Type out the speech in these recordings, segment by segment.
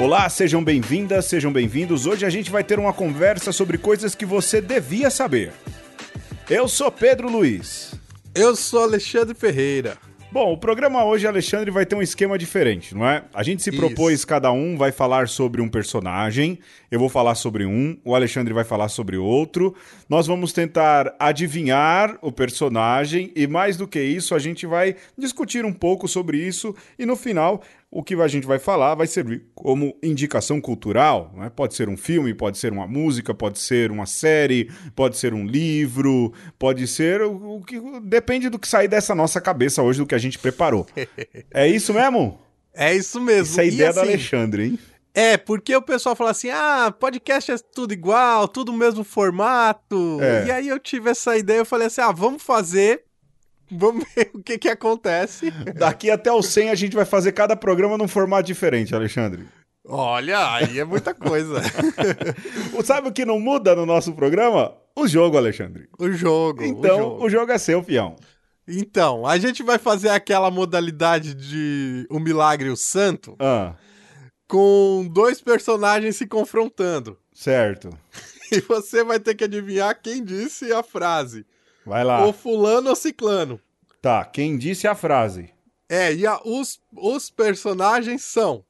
Olá, sejam bem-vindas, sejam bem-vindos. Hoje a gente vai ter uma conversa sobre coisas que você devia saber. Eu sou Pedro Luiz. Eu sou Alexandre Ferreira. Bom, o programa hoje, Alexandre, vai ter um esquema diferente, não é? A gente se propôs, cada um vai falar sobre um personagem, eu vou falar sobre um, o Alexandre vai falar sobre outro. Nós vamos tentar adivinhar o personagem e, mais do que isso, a gente vai discutir um pouco sobre isso e, no final, o que a gente vai falar vai servir como indicação cultural, não é? Pode ser um filme, pode ser uma música, pode ser uma série, pode ser um livro, pode ser o que depende do que sair dessa nossa cabeça hoje, do que a gente preparou. É isso mesmo? É isso mesmo. Isso é a ideia do Alexandre, hein? É, porque o pessoal fala assim, podcast é tudo igual, tudo o mesmo formato. É. E aí eu tive essa ideia, eu falei assim, vamos fazer, vamos ver o que acontece. Daqui até o 100 a gente vai fazer cada programa num formato diferente, Alexandre. Olha, aí é muita coisa. Sabe o que não muda no nosso programa? O jogo, Alexandre. O jogo. Então, o jogo é seu, fião. Então, a gente vai fazer aquela modalidade de O Milagre e o Santo, com dois personagens se confrontando. Certo. E você vai ter que adivinhar quem disse a frase. Vai lá. Ou fulano ou ciclano. Tá, quem disse a frase? Os personagens são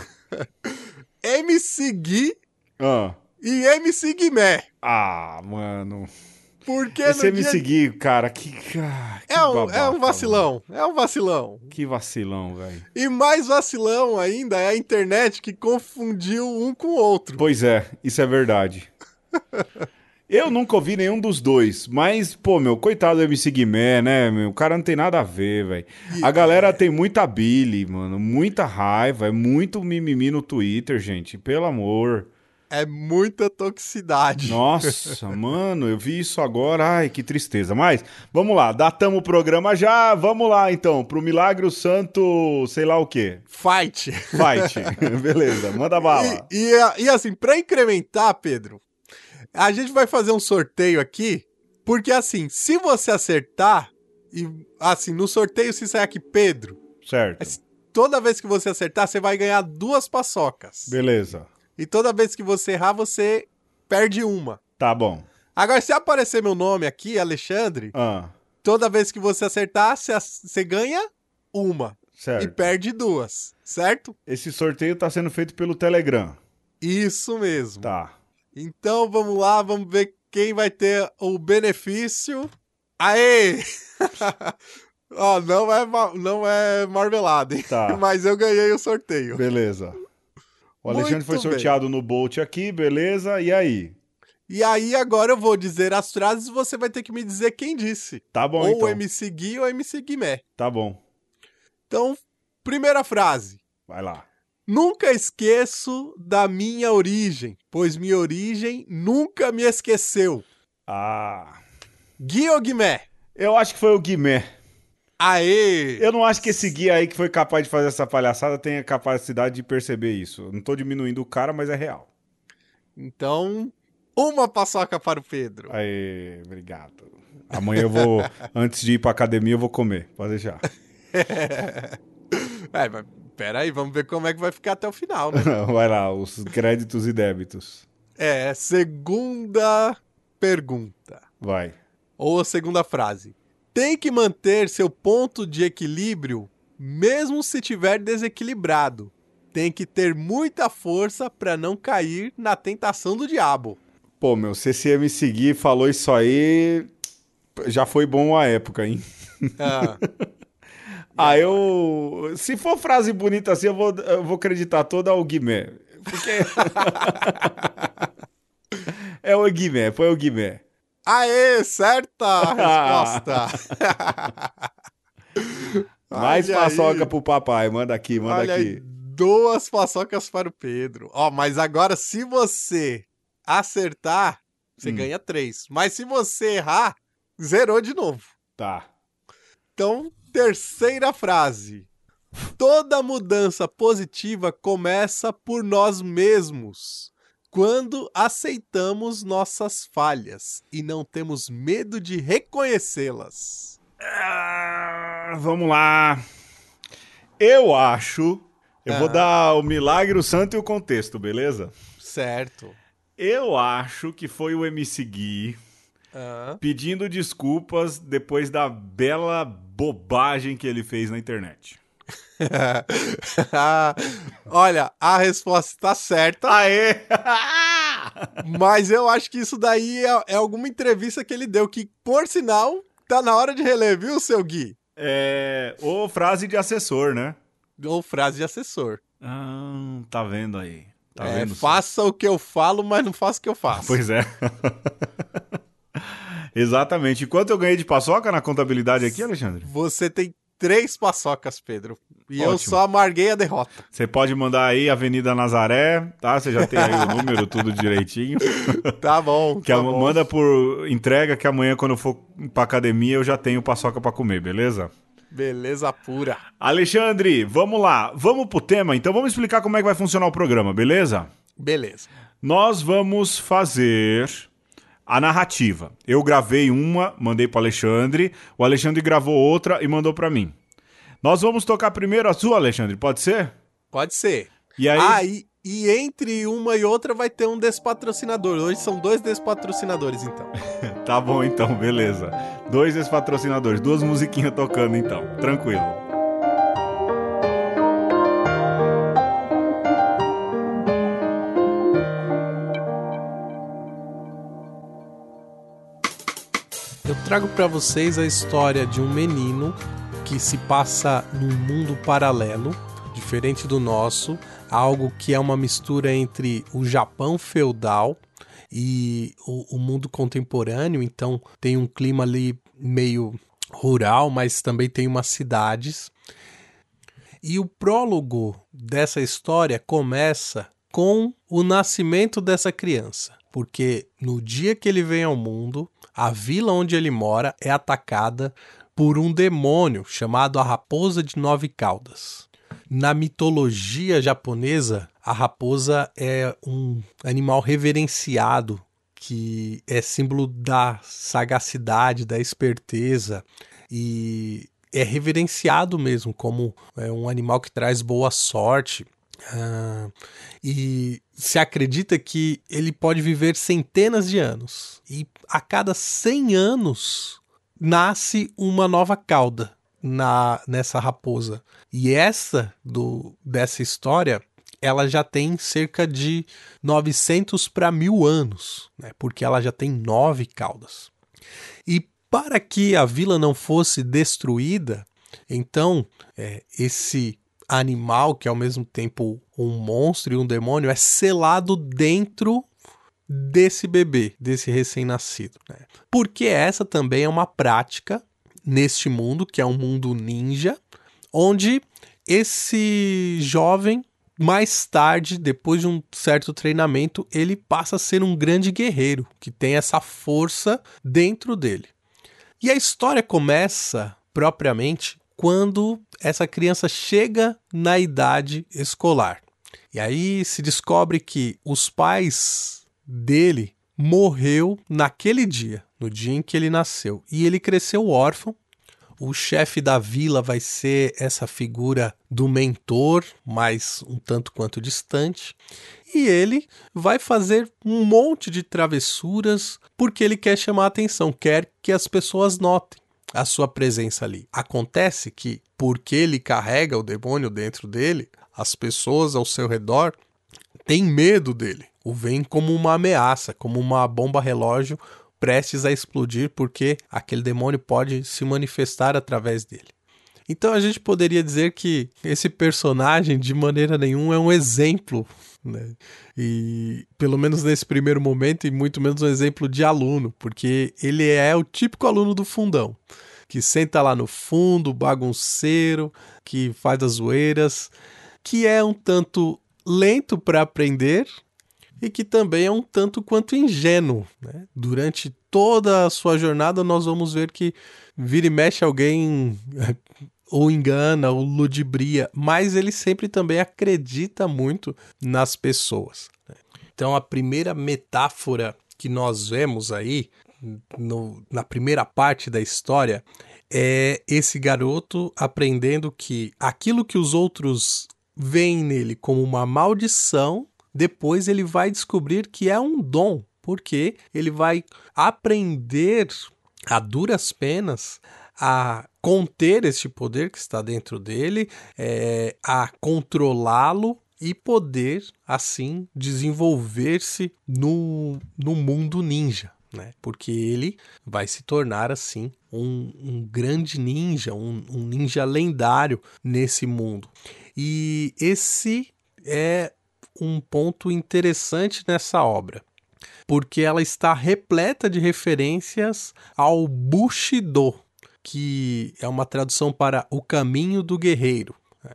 MC Gui e MC Guimé. Mano. Porque esse MC Gui, cara, que babaca, é um vacilão. Mano. É um vacilão. Que vacilão, velho. E mais vacilão ainda é a internet que confundiu um com o outro. Pois é, isso é verdade. Eu nunca ouvi nenhum dos dois, mas, pô, coitado do MC Guimé, né, o cara não tem nada a ver, velho. A galera tem muita bile, mano, muita raiva, é muito mimimi no Twitter, gente, pelo amor. É muita toxicidade. Nossa, mano, eu vi isso agora, ai, que tristeza. Mas, vamos lá, datamos o programa já, vamos lá, então, pro Milagre o Santo, sei lá o quê. Fight. Beleza, manda bala. E assim, pra incrementar, Pedro, a gente vai fazer um sorteio aqui, porque assim, se você acertar, e assim, no sorteio se sair aqui Pedro, certo. Toda vez que você acertar, você vai ganhar 2 paçocas. Beleza. E toda vez que você errar, você perde uma. Tá bom. Agora, se aparecer meu nome aqui, Alexandre, toda vez que você acertar, você ganha uma. Certo. E perde 2, certo? Esse sorteio tá sendo feito pelo Telegram. Isso mesmo. Tá. Então, vamos lá, vamos ver quem vai ter o benefício. Aê! Não é marmelada, hein? Tá. Mas eu ganhei o sorteio. Beleza. O Alexandre foi sorteado no Bolt aqui, beleza? E aí? E aí, agora eu vou dizer as frases e você vai ter que me dizer quem disse. Tá bom, ou então. Ou MC Gui ou MC Guimé. Tá bom. Então, primeira frase. Vai lá. Nunca esqueço da minha origem, pois minha origem nunca me esqueceu. Gui ou Guimé? Eu acho que foi o Guimé. Aê! Eu não acho que esse Gui aí que foi capaz de fazer essa palhaçada tenha capacidade de perceber isso. Eu não tô diminuindo o cara, mas é real. Então, uma paçoca para o Pedro. Aê, obrigado. Amanhã eu vou, antes de ir pra academia, eu vou comer. Pode deixar. Mas peraí, vamos ver como é que vai ficar até o final, né? Vai lá, os créditos e débitos. Segunda pergunta. Vai. Ou a segunda frase. Tem que manter seu ponto de equilíbrio mesmo se tiver desequilibrado. Tem que ter muita força para não cair na tentação do diabo. Pô, se esse MC Gui falou isso aí, já foi bom a época, hein? Se for frase bonita assim, eu vou acreditar toda ao Guimé. Porque... é o Guimé, foi o Guimé. Aê, certa resposta. Mais paçoca pro papai, manda aqui, manda Olha aqui. Aí, 2 paçocas para o Pedro. Mas agora se você acertar, você ganha 3. Mas se você errar, zerou de novo. Tá. Então, terceira frase. Toda mudança positiva começa por nós mesmos. Quando aceitamos nossas falhas e não temos medo de reconhecê-las. Vamos lá. Eu acho Eu vou dar o milagre, o santo e o contexto, beleza? Certo. Eu acho que foi o MC Gui pedindo desculpas depois da bela bobagem que ele fez na internet. Olha, a resposta está certa. Aê! Mas eu acho que isso daí é alguma entrevista que ele deu, que, por sinal, tá na hora de reler, viu, seu Gui? Ou frase de assessor, né? Ou frase de assessor. Tá vendo aí. Tá vendo? Faça o que eu falo, mas não faça o que eu faço. Pois é. Exatamente. E quanto eu ganhei de paçoca na contabilidade aqui, Alexandre? Você tem 3 paçocas, Pedro. E Ótimo. Eu só amarguei a derrota. Você pode mandar aí Avenida Nazaré, tá? Você já tem aí o número, tudo direitinho. Tá bom, bom. Manda por entrega que amanhã, quando eu for pra academia, eu já tenho paçoca pra comer, beleza? Beleza pura. Alexandre, vamos lá. Vamos pro tema? Então vamos explicar como é que vai funcionar o programa, beleza? Beleza. Nós vamos fazer a narrativa. Eu gravei uma, mandei pro Alexandre, o Alexandre gravou outra e mandou pra mim. Nós vamos tocar primeiro a sua, Alexandre, pode ser? Pode ser. E aí... E entre uma e outra vai ter um despatrocinador. Hoje são 2 despatrocinadores, então. Tá bom, então, beleza. 2 despatrocinadores, 2 musiquinhas tocando, então. Tranquilo. Eu trago pra vocês a história de um menino que se passa num mundo paralelo, diferente do nosso, algo que é uma mistura entre o Japão feudal e o mundo contemporâneo, então tem um clima ali meio rural, mas também tem umas cidades. E o prólogo dessa história começa com o nascimento dessa criança, porque no dia que ele vem ao mundo, a vila onde ele mora é atacada por um demônio chamado a Raposa de 9 Caudas. Na mitologia japonesa, a raposa é um animal reverenciado, que é símbolo da sagacidade, da esperteza, e é reverenciado mesmo como um animal que traz boa sorte. E se acredita que ele pode viver centenas de anos. E a cada 100 anos nasce uma nova cauda nessa raposa. E dessa história, ela já tem cerca de 900 para 1000 anos, né? Porque ela já tem 9 caudas. E para que a vila não fosse destruída, então esse animal, que é ao mesmo tempo um monstro e um demônio, é selado dentro desse bebê, desse recém-nascido, né? Porque essa também é uma prática neste mundo, que é um mundo ninja, onde esse jovem, mais tarde, depois de um certo treinamento, ele passa a ser um grande guerreiro, que tem essa força dentro dele. E a história começa, propriamente, quando essa criança chega na idade escolar. E aí se descobre que os pais dele morreu naquele dia, no dia em que ele nasceu. E ele cresceu órfão. O chefe da vila vai ser essa figura do mentor, mas um tanto quanto distante. E ele vai fazer um monte de travessuras porque ele quer chamar a atenção, quer que as pessoas notem a sua presença ali. Acontece que, porque ele carrega o demônio dentro dele, as pessoas ao seu redor têm medo dele. O veem como uma ameaça, como uma bomba relógio prestes a explodir, porque aquele demônio pode se manifestar através dele. Então a gente poderia dizer que esse personagem, de maneira nenhuma, é um exemplo, né? E pelo menos nesse primeiro momento, e muito menos um exemplo de aluno, porque ele é o típico aluno do fundão, que senta lá no fundo, bagunceiro, que faz as zoeiras, que é um tanto lento para aprender, e que também é um tanto quanto ingênuo, né? Durante toda a sua jornada nós vamos ver que vira e mexe alguém ou engana, ou ludibria, mas ele sempre também acredita muito nas pessoas, né? Então a primeira metáfora que nós vemos aí, na primeira parte da história, é esse garoto aprendendo que aquilo que os outros veem nele como uma maldição, depois ele vai descobrir que é um dom, porque ele vai aprender a duras penas a conter este poder que está dentro dele, a controlá-lo e poder, assim, desenvolver-se no mundo ninja, né? Porque ele vai se tornar, assim, um grande ninja, um ninja lendário nesse mundo. E esse é um ponto interessante nessa obra, porque ela está repleta de referências ao Bushido, que é uma tradução para o caminho do guerreiro.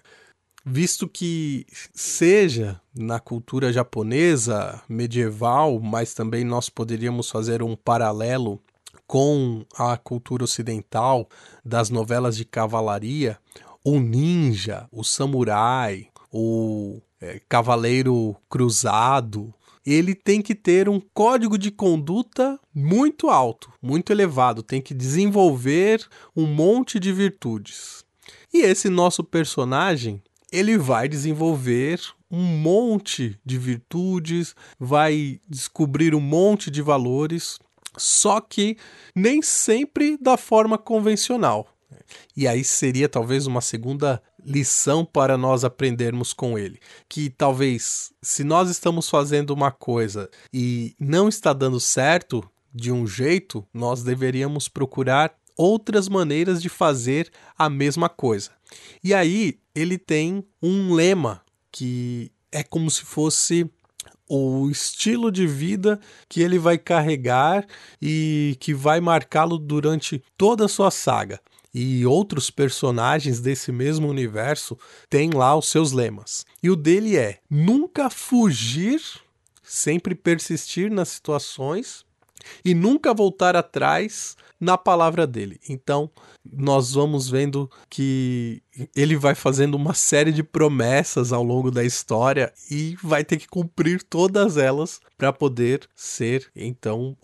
Visto que seja na cultura japonesa medieval, mas também nós poderíamos fazer um paralelo com a cultura ocidental das novelas de cavalaria, o ninja, o samurai, o cavaleiro cruzado, ele tem que ter um código de conduta muito alto, muito elevado, tem que desenvolver um monte de virtudes. E esse nosso personagem, ele vai desenvolver um monte de virtudes, vai descobrir um monte de valores, só que nem sempre da forma convencional. E aí seria talvez uma segunda lição para nós aprendermos com ele. Que talvez, se nós estamos fazendo uma coisa e não está dando certo de um jeito, nós deveríamos procurar outras maneiras de fazer a mesma coisa. E aí ele tem um lema que é como se fosse o estilo de vida que ele vai carregar e que vai marcá-lo durante toda a sua saga. E outros personagens desse mesmo universo têm lá os seus lemas. E o dele é nunca fugir, sempre persistir nas situações e nunca voltar atrás na palavra dele. Então, nós vamos vendo que ele vai fazendo uma série de promessas ao longo da história e vai ter que cumprir todas elas para poder ser, então,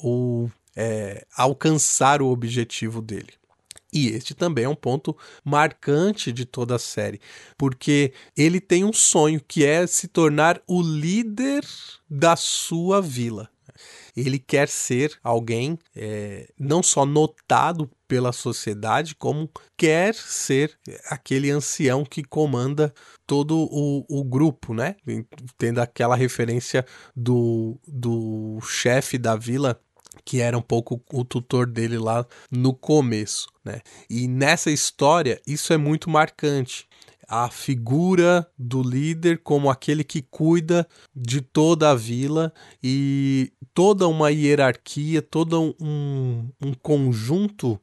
alcançar o objetivo dele. E este também é um ponto marcante de toda a série, porque ele tem um sonho que é se tornar o líder da sua vila. Ele quer ser alguém não só notado pela sociedade, como quer ser aquele ancião que comanda todo o grupo, né? Tendo aquela referência do chefe da vila, que era um pouco o tutor dele lá no começo, né? E nessa história, isso é muito marcante. A figura do líder como aquele que cuida de toda a vila e toda uma hierarquia, todo um conjunto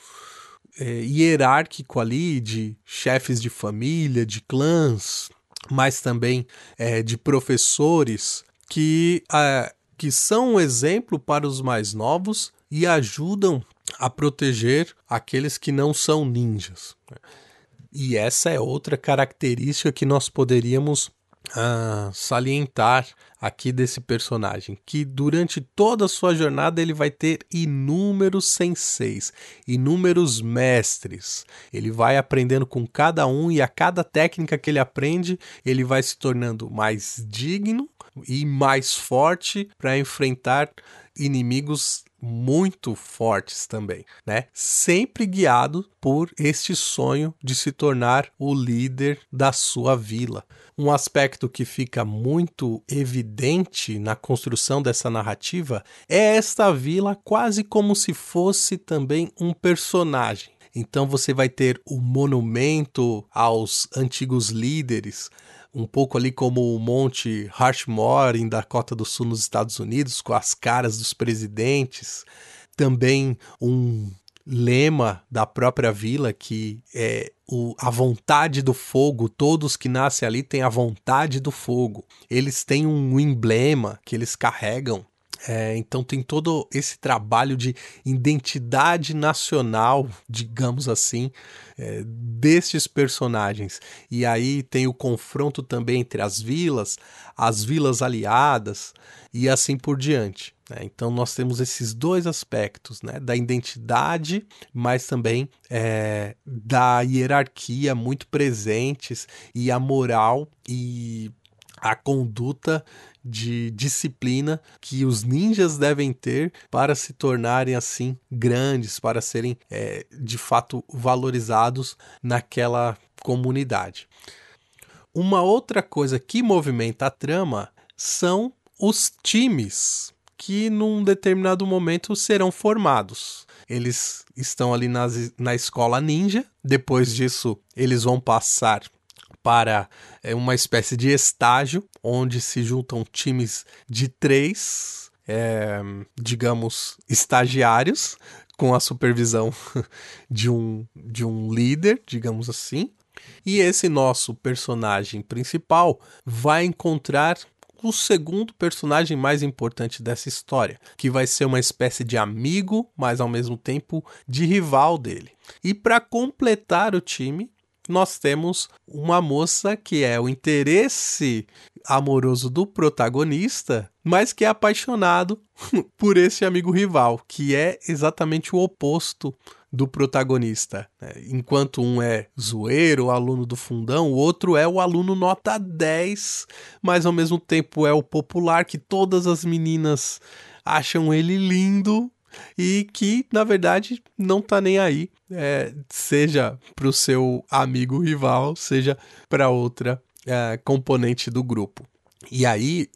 hierárquico ali de chefes de família, de clãs, mas também de professores que são um exemplo para os mais novos e ajudam a proteger aqueles que não são ninjas. E essa é outra característica que nós poderíamos salientar aqui desse personagem, que durante toda a sua jornada ele vai ter inúmeros senseis, inúmeros mestres. Ele vai aprendendo com cada um e a cada técnica que ele aprende, ele vai se tornando mais digno e mais forte para enfrentar inimigos muito fortes também, né? Sempre guiado por este sonho de se tornar o líder da sua vila. Um aspecto que fica muito evidente na construção dessa narrativa é esta vila quase como se fosse também um personagem. Então você vai ter o monumento aos antigos líderes, um pouco ali como o Monte Rushmore em Dakota do Sul nos Estados Unidos, com as caras dos presidentes. Também um lema da própria vila, que é a vontade do fogo. Todos que nascem ali têm a vontade do fogo. Eles têm um emblema que eles carregam Então tem todo esse trabalho de identidade nacional, digamos assim, destes personagens. E aí tem o confronto também entre as vilas aliadas e assim por diante, né? Então nós temos esses dois aspectos, né? Da identidade, mas também da hierarquia muito presentes, e a moral e a conduta de disciplina que os ninjas devem ter para se tornarem assim grandes, para serem de fato valorizados naquela comunidade. Uma outra coisa que movimenta a trama são os times que num determinado momento serão formados. Eles estão ali na escola ninja, depois disso eles vão passar para uma espécie de estágio, onde se juntam times de 3, digamos, estagiários, com a supervisão de um líder, digamos assim. E esse nosso personagem principal vai encontrar o segundo personagem mais importante dessa história, que vai ser uma espécie de amigo, mas ao mesmo tempo de rival dele. E para completar o time, nós temos uma moça que é o interesse amoroso do protagonista, mas que é apaixonado por esse amigo rival, que é exatamente o oposto do protagonista. Enquanto um é zoeiro, aluno do fundão, o outro é o aluno nota 10, mas ao mesmo tempo é o popular, que todas as meninas acham ele lindo, e que, na verdade, não tá nem aí, seja pro seu amigo rival, seja para outra componente do grupo. E aí,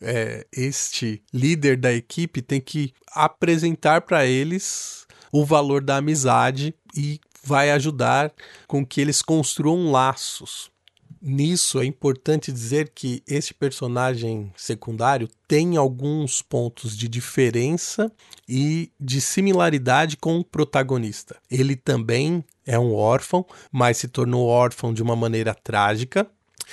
este líder da equipe tem que apresentar para eles o valor da amizade e vai ajudar com que eles construam laços. Nisso é importante dizer que esse personagem secundário tem alguns pontos de diferença e de similaridade com o protagonista. Ele também é um órfão, mas se tornou órfão de uma maneira trágica.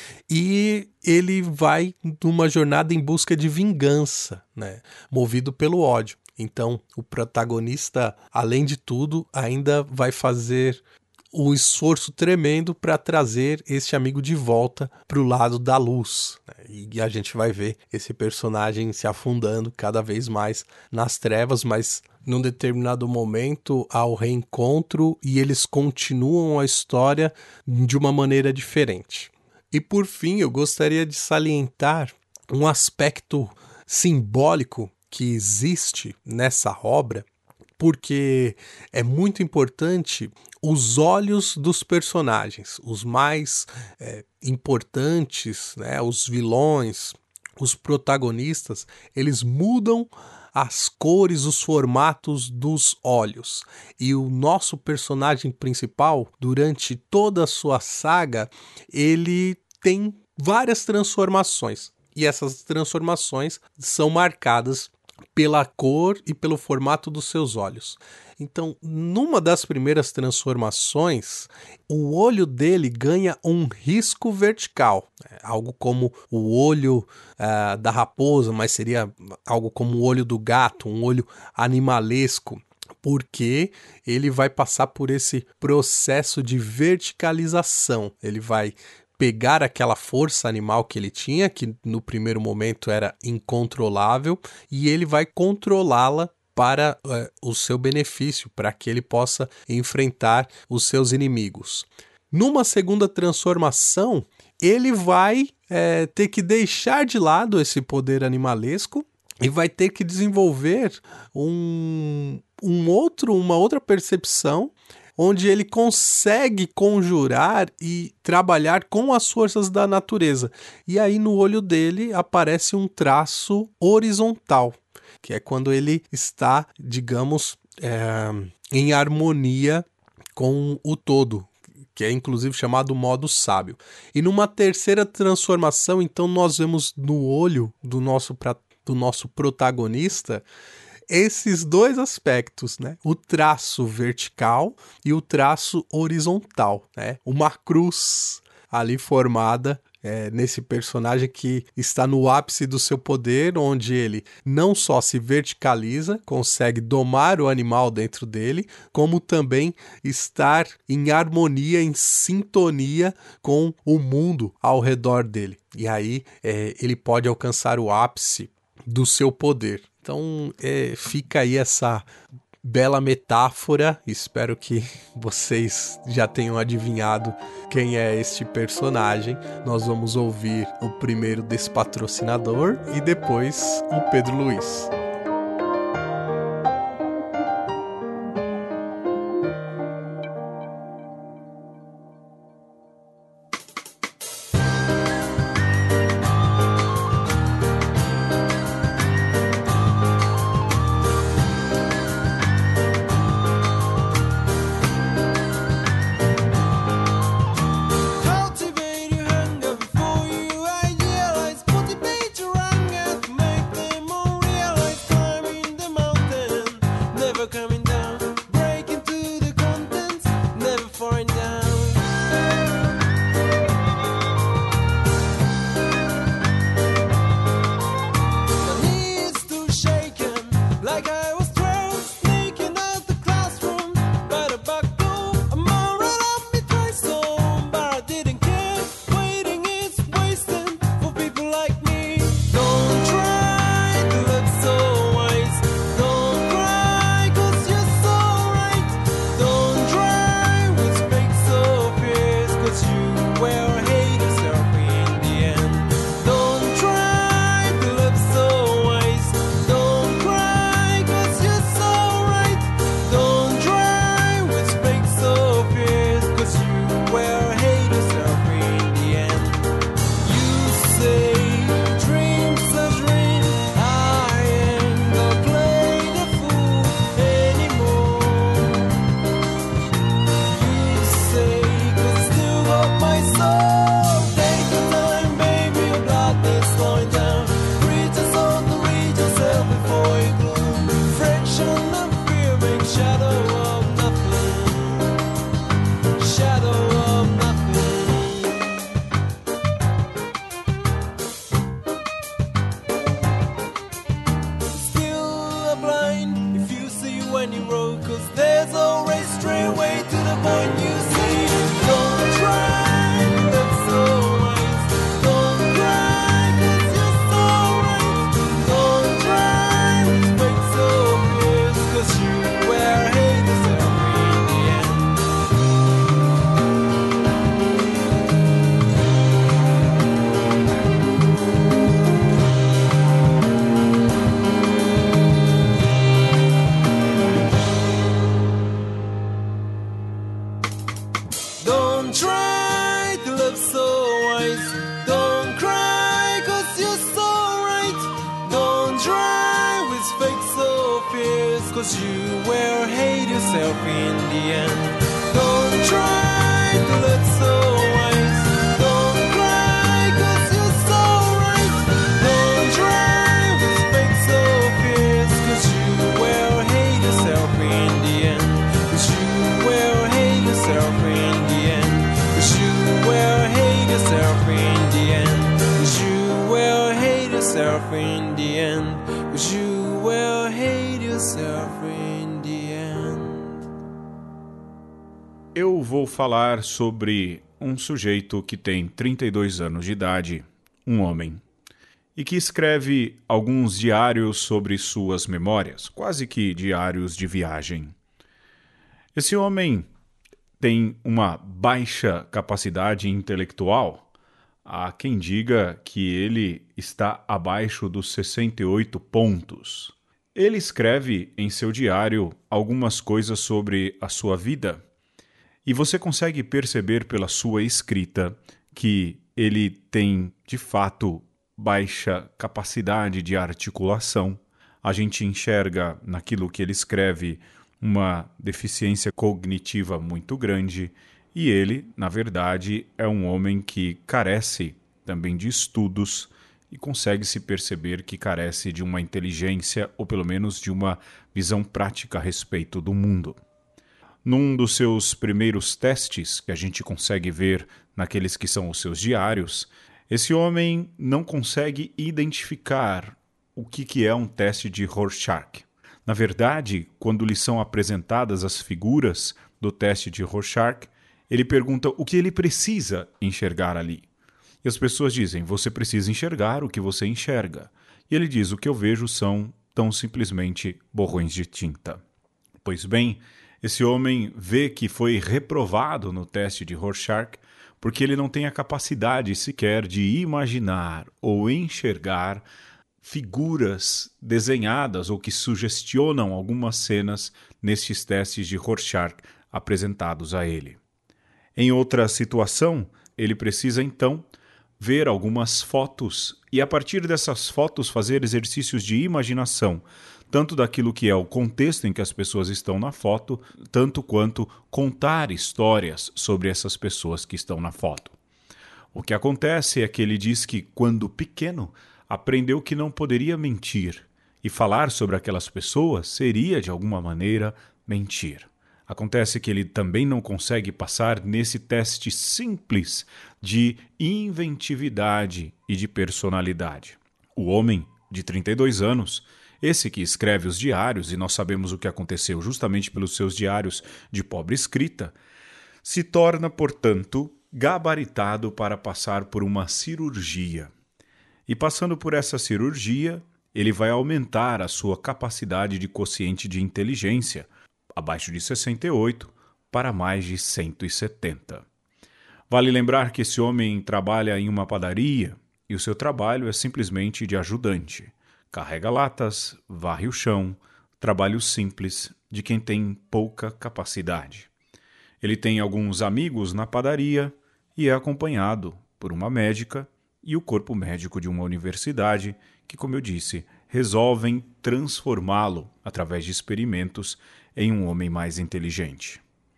E ele vai numa jornada em busca de vingança, né? Movido pelo ódio. Então, o protagonista, além de tudo, ainda vai fazer um esforço tremendo para trazer este amigo de volta para o lado da luz, né? E a gente vai ver esse personagem se afundando cada vez mais nas trevas, mas num determinado momento há o reencontro e eles continuam a história de uma maneira diferente. E por fim, eu gostaria de salientar um aspecto simbólico que existe nessa obra, porque é muito importante os olhos dos personagens, os mais importantes, né, os vilões, os protagonistas, eles mudam as cores, os formatos dos olhos. E o nosso personagem principal, durante toda a sua saga, ele tem várias transformações. E essas transformações são marcadas pela cor e pelo formato dos seus olhos. Então, numa das primeiras transformações, o olho dele ganha um risco vertical, algo como o olho da raposa, mas seria algo como o olho do gato, um olho animalesco, porque ele vai passar por esse processo de verticalização. Ele vai pegar aquela força animal que ele tinha, que no primeiro momento era incontrolável, e ele vai controlá-la para o seu benefício, para que ele possa enfrentar os seus inimigos. Numa segunda transformação, ele vai ter que deixar de lado esse poder animalesco e vai ter que desenvolver uma outra percepção, onde ele consegue conjurar e trabalhar com as forças da natureza. E aí no olho dele aparece um traço horizontal, que é quando ele está, digamos, em harmonia com o todo, que é inclusive chamado modo sábio. E numa terceira transformação, então, nós vemos no olho do nosso protagonista esses dois aspectos, né? O traço vertical e o traço horizontal, né? Uma cruz ali formada nesse personagem que está no ápice do seu poder, onde ele não só se verticaliza, consegue domar o animal dentro dele, como também estar em harmonia, em sintonia com o mundo ao redor dele. E aí ele pode alcançar o ápice do seu poder. Então fica aí essa bela metáfora. Espero que vocês já tenham adivinhado quem é este personagem. Nós vamos ouvir o primeiro desse patrocinador e depois o Pedro Luiz. Eu vou falar sobre um sujeito que tem 32 anos de idade, um homem, e que escreve alguns diários sobre suas memórias, quase que diários de viagem. Esse homem tem uma baixa capacidade intelectual. Há quem diga que ele está abaixo dos 68 pontos. Ele escreve em seu diário algumas coisas sobre a sua vida. E você consegue perceber pela sua escrita que ele tem, de fato, baixa capacidade de articulação. A gente enxerga naquilo que ele escreve uma deficiência cognitiva muito grande e ele, na verdade, é um homem que carece também de estudos e consegue se perceber que carece de uma inteligência ou pelo menos de uma visão prática a respeito do mundo. Num dos seus primeiros testes, que a gente consegue ver naqueles que são os seus diários, Esse homem não consegue identificar o que é um teste de Rorschach. Na verdade, quando lhe são apresentadas as figuras do teste de Rorschach, ele pergunta o que ele precisa enxergar ali. E as pessoas dizem, você precisa enxergar o que você enxerga. E ele diz, o que eu vejo são tão simplesmente borrões de tinta. Pois bem, esse homem vê que foi reprovado no teste de Rorschach porque ele não tem a capacidade sequer de imaginar ou enxergar figuras desenhadas ou que sugestionam algumas cenas nestes testes de Rorschach apresentados a ele. Em outra situação, ele precisa então ver algumas fotos e a partir dessas fotos fazer exercícios de imaginação, tanto daquilo que é o contexto em que as pessoas estão na foto, tanto quanto contar histórias sobre essas pessoas que estão na foto. O que acontece é que ele diz que, quando pequeno, aprendeu que não poderia mentir, e falar sobre aquelas pessoas seria, de alguma maneira, mentir. Acontece que ele também não consegue passar nesse teste simples de inventividade e de personalidade. O homem, de 32 anos, esse que escreve os diários, e nós sabemos o que aconteceu justamente pelos seus diários de pobre escrita, se torna, portanto, gabaritado para passar por uma cirurgia. E passando por essa cirurgia, ele vai aumentar a sua capacidade de quociente de inteligência, abaixo de 68, para mais de 170. Vale lembrar que esse homem trabalha em uma padaria e o seu trabalho é simplesmente de ajudante. Carrega latas, varre o chão, trabalho simples de quem tem pouca capacidade. Ele tem alguns amigos na padaria e é acompanhado por uma médica e o corpo médico de uma universidade que, como eu disse, resolvem transformá-lo, através de experimentos, em um homem mais inteligente.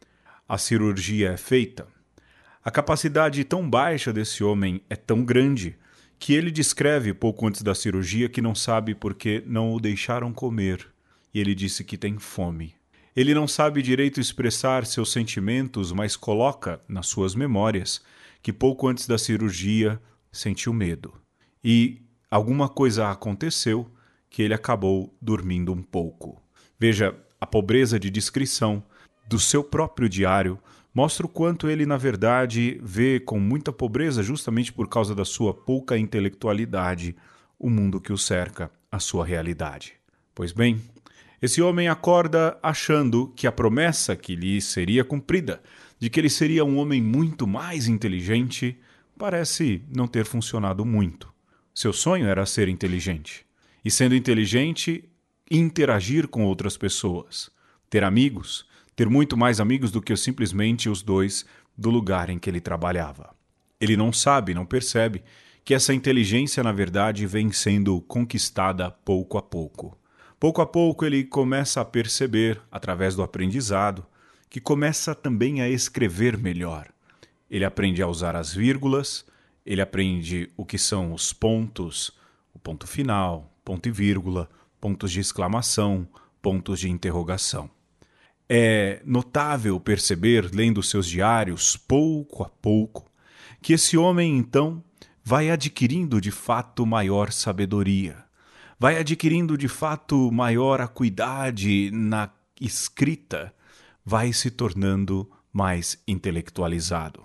A cirurgia é feita. A capacidade tão baixa desse homem é tão grande que ele descreve pouco antes da cirurgia que não sabe por que não o deixaram comer, e ele disse que tem fome. Ele não sabe direito expressar seus sentimentos, mas coloca nas suas memórias que pouco antes da cirurgia sentiu medo. E alguma coisa aconteceu que ele acabou dormindo um pouco. Veja, a pobreza de descrição do seu próprio diário mostra o quanto ele, na verdade, vê com muita pobreza, justamente por causa da sua pouca intelectualidade, o mundo que o cerca, a sua realidade. Pois bem, esse homem acorda achando que a promessa que lhe seria cumprida, de que ele seria um homem muito mais inteligente, parece não ter funcionado muito. Seu sonho era ser inteligente. E sendo inteligente, interagir com outras pessoas, ter amigos, ter muito mais amigos do que simplesmente os dois do lugar em que ele trabalhava. Ele não sabe, não percebe que essa inteligência, na verdade, vem sendo conquistada pouco a pouco. Pouco a pouco ele começa a perceber, através do aprendizado, que começa também a escrever melhor. Ele aprende a usar as vírgulas, ele aprende o que são os pontos, o ponto final, ponto e vírgula, pontos de exclamação, pontos de interrogação. É notável perceber, lendo seus diários, pouco a pouco, que esse homem, então, vai adquirindo de fato maior sabedoria, vai adquirindo de fato maior acuidade na escrita, vai se tornando mais intelectualizado.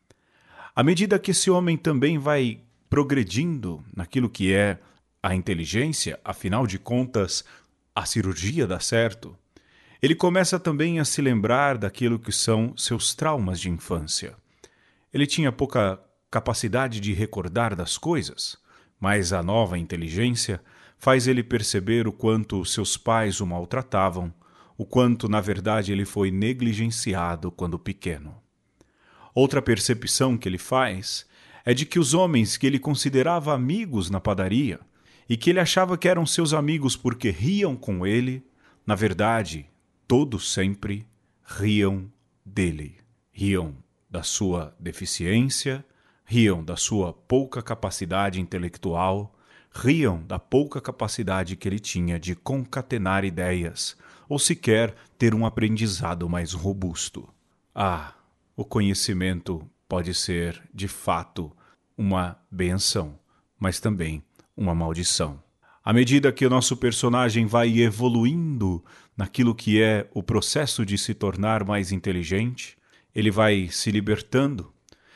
À medida que esse homem também vai progredindo naquilo que é a inteligência, afinal de contas, a cirurgia dá certo, ele começa também a se lembrar daquilo que são seus traumas de infância. Ele tinha pouca capacidade de recordar das coisas, mas a nova inteligência faz ele perceber o quanto seus pais o maltratavam, o quanto, na verdade, ele foi negligenciado quando pequeno. Outra percepção que ele faz é de que os homens que ele considerava amigos na padaria e que ele achava que eram seus amigos porque riam com ele, na verdade, todos sempre riam dele. Riam da sua deficiência, riam da sua pouca capacidade intelectual, riam da pouca capacidade que ele tinha de concatenar ideias ou sequer ter um aprendizado mais robusto. O conhecimento pode ser, de fato, uma benção, mas também uma maldição. À medida que o nosso personagem vai evoluindo naquilo que é o processo de se tornar mais inteligente, ele vai se libertando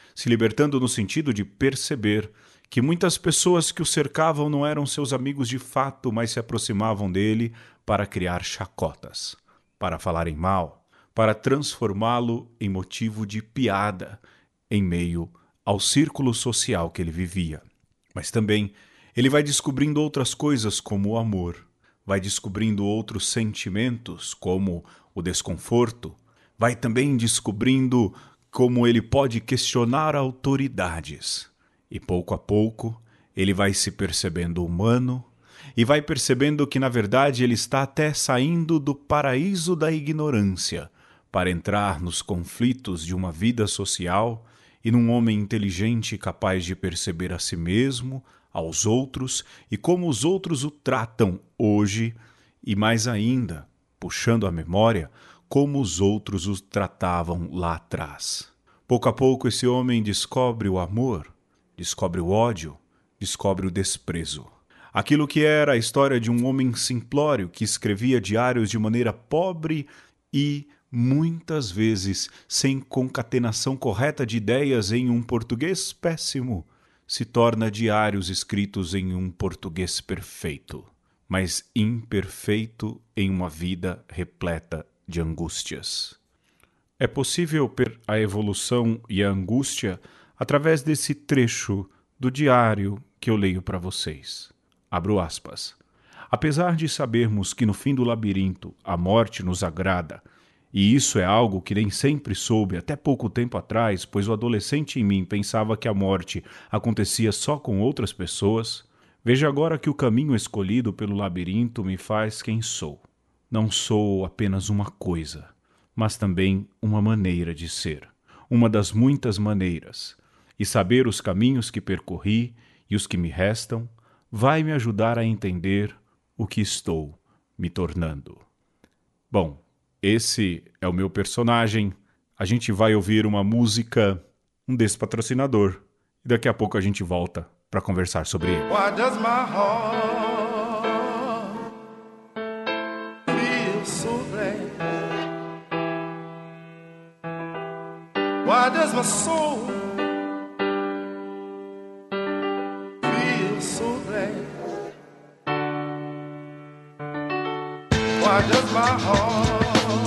no sentido de perceber que muitas pessoas que o cercavam não eram seus amigos de fato, mas se aproximavam dele para criar chacotas, para falarem mal, para transformá-lo em motivo de piada em meio ao círculo social que ele vivia. Mas também ele vai descobrindo outras coisas como o amor, vai descobrindo outros sentimentos como o desconforto, vai também descobrindo como ele pode questionar autoridades. E pouco a pouco ele vai se percebendo humano e vai percebendo que na verdade ele está até saindo do paraíso da ignorância para entrar nos conflitos de uma vida social e num homem inteligente capaz de perceber a si mesmo, aos outros e como os outros o tratam hoje e mais ainda, puxando a memória, como os outros o tratavam lá atrás. Pouco a pouco esse homem descobre o amor, descobre o ódio, descobre o desprezo. Aquilo que era a história de um homem simplório que escrevia diários de maneira pobre e muitas vezes sem concatenação correta de ideias em um português péssimo, se torna diários escritos em um português perfeito, mas imperfeito em uma vida repleta de angústias. É possível ver a evolução e a angústia através desse trecho do diário que eu leio para vocês. Abro aspas. Apesar de sabermos que no fim do labirinto a morte nos agrada, e isso é algo que nem sempre soube até pouco tempo atrás, pois o adolescente em mim pensava que a morte acontecia só com outras pessoas, veja agora que o caminho escolhido pelo labirinto me faz quem sou. Não sou apenas uma coisa, mas também uma maneira de ser, uma das muitas maneiras, e saber os caminhos que percorri e os que me restam vai me ajudar a entender o que estou me tornando. Bom, esse é o meu personagem. A gente vai ouvir uma música, um despatrocinador, e daqui a pouco a gente volta para conversar sobre ele. Why does my heart feel so glad? Why does my soul feel so glad? Why does my heart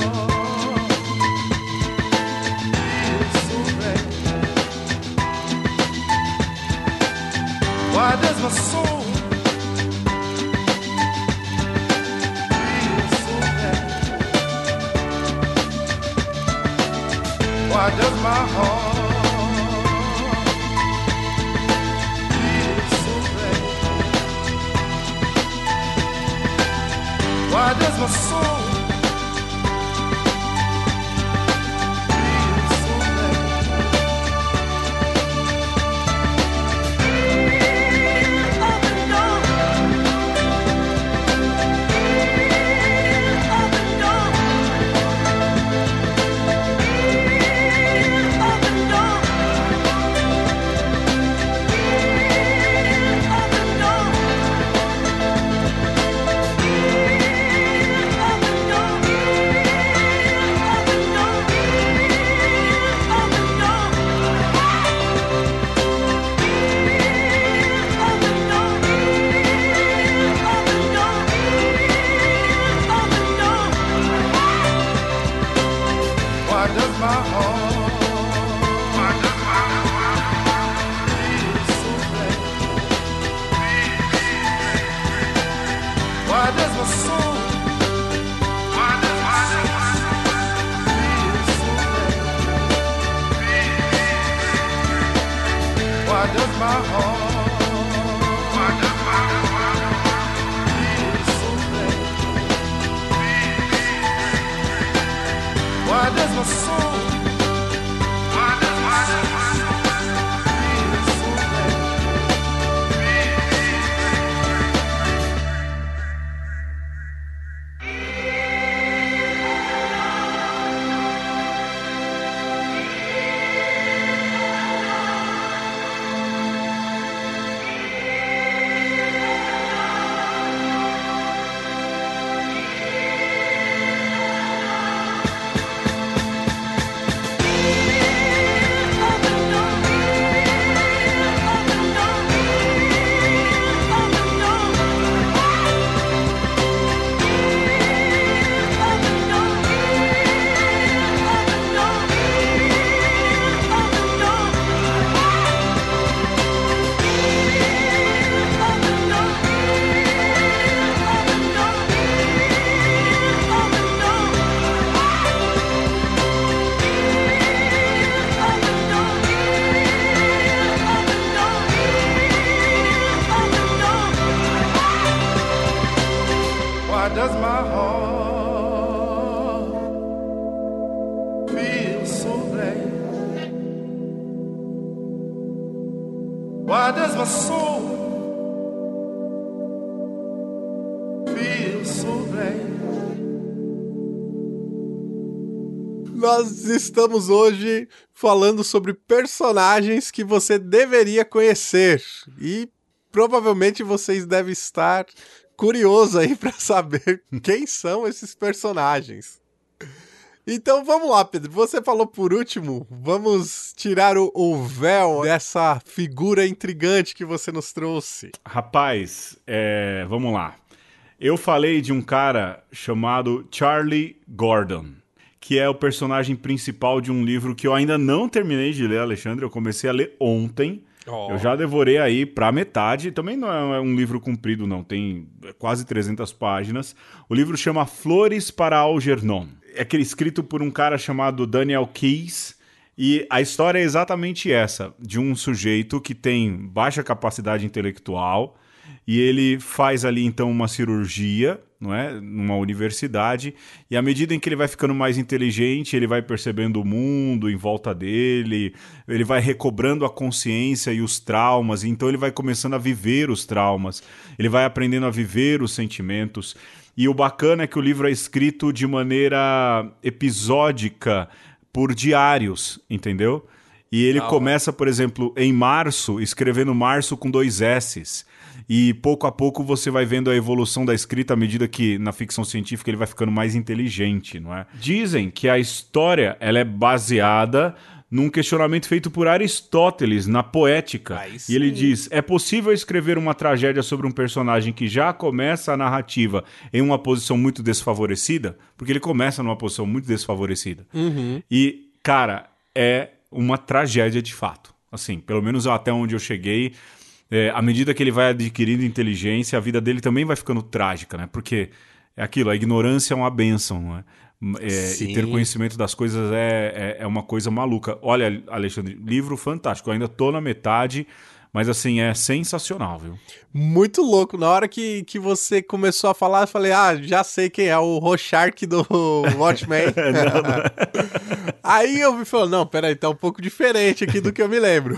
feel so glad? Why does my soul feel so glad? Why does my heart feel so glad? Why does my soul feel so glad? Why does my heart feel so glad? Why does my soul feel so glad? Why does my heart feel so glad? Why does my soul feel so glad? Why does my soul feel so bad? Nós estamos hoje falando sobre personagens que você deveria conhecer. E provavelmente vocês devem estar curiosos aí para saber quem são esses personagens. Então vamos lá, Pedro. Você falou por último. Vamos tirar o véu dessa figura intrigante que você nos trouxe. Rapaz, vamos lá. Eu falei de um cara chamado Charlie Gordon, que é o personagem principal de um livro que eu ainda não terminei de ler, Alexandre. Eu comecei a ler ontem. Eu já devorei aí pra metade. Também não é um livro comprido, não. Tem quase 300 páginas. O livro chama Flores para Algernon. É escrito por um cara chamado Daniel Keyes. E a história é exatamente essa. De um sujeito que tem baixa capacidade intelectual. E ele faz ali, então, uma cirurgia, não é? Numa universidade, e à medida em que ele vai ficando mais inteligente, ele vai percebendo o mundo em volta dele, ele vai recobrando a consciência e os traumas, e então ele vai começando a viver os traumas, ele vai aprendendo a viver os sentimentos. E o bacana é que o livro é escrito de maneira episódica, por diários, entendeu? E ele começa, por exemplo, em março, escrevendo março com 2 S's. E pouco a pouco você vai vendo a evolução da escrita à medida que na ficção científica ele vai ficando mais inteligente, não é? Dizem que a história ela é baseada num questionamento feito por Aristóteles na Poética. E ele diz, é possível escrever uma tragédia sobre um personagem que já começa a narrativa em uma posição muito desfavorecida? Porque ele começa numa posição muito desfavorecida. E, cara, é uma tragédia de fato. Assim, pelo menos até onde eu cheguei... à medida que ele vai adquirindo inteligência, a vida dele também vai ficando trágica, né? Porque é aquilo, a ignorância é uma bênção, não é? E ter conhecimento das coisas é uma coisa maluca. Olha, Alexandre, livro fantástico. Eu ainda tô na metade, mas assim, é sensacional, viu? Muito louco. Na hora que você começou a falar, eu falei, já sei quem é, o Rorschach do Watchmen. Aí eu me falei, não, peraí, tá um pouco diferente aqui do que eu me lembro.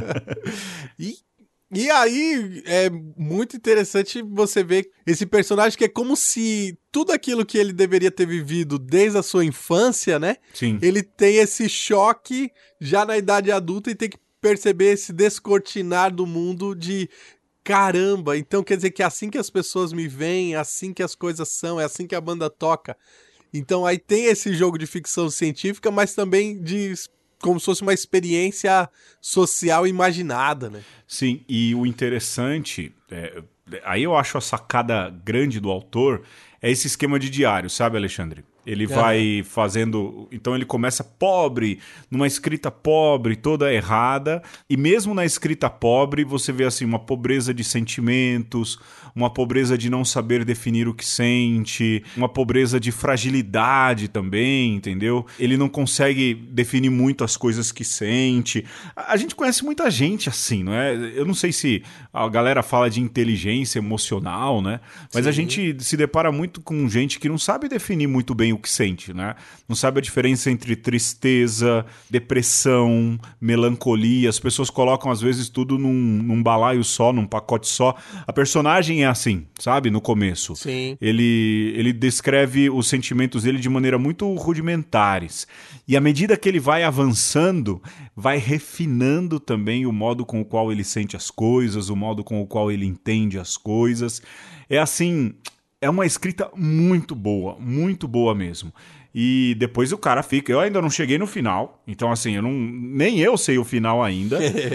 E aí é muito interessante você ver esse personagem que é como se tudo aquilo que ele deveria ter vivido desde a sua infância, né? Sim. Ele tem esse choque já na idade adulta e tem que perceber esse descortinar do mundo de caramba. Então quer dizer que é assim que as pessoas me veem, é assim que as coisas são, é assim que a banda toca. Então aí tem esse jogo de ficção científica, mas também de... como se fosse uma experiência social imaginada, né? Sim, e o interessante, aí eu acho a sacada grande do autor, é esse esquema de diário, sabe, Alexandre? Ele vai fazendo... Então ele começa pobre, numa escrita pobre, toda errada, e mesmo na escrita pobre você vê assim uma pobreza de sentimentos, uma pobreza de não saber definir o que sente, uma pobreza de fragilidade também, entendeu? Ele não consegue definir muito as coisas que sente. A gente conhece muita gente assim, não é? Eu não sei se a galera fala de inteligência emocional, né? Mas a gente se depara muito com gente que não sabe definir muito bem o que sente, né? Não sabe a diferença entre tristeza, depressão, melancolia. As pessoas colocam às vezes tudo num balaio só, num pacote só. A personagem é assim, sabe? No começo. Sim. Ele descreve os sentimentos dele de maneira muito rudimentares. E à medida que ele vai avançando, vai refinando também o modo com o qual ele sente as coisas, o modo com o qual ele entende as coisas. É assim... É uma escrita muito boa mesmo. E depois o cara fica... Eu ainda não cheguei no final, então assim, nem eu sei o final ainda.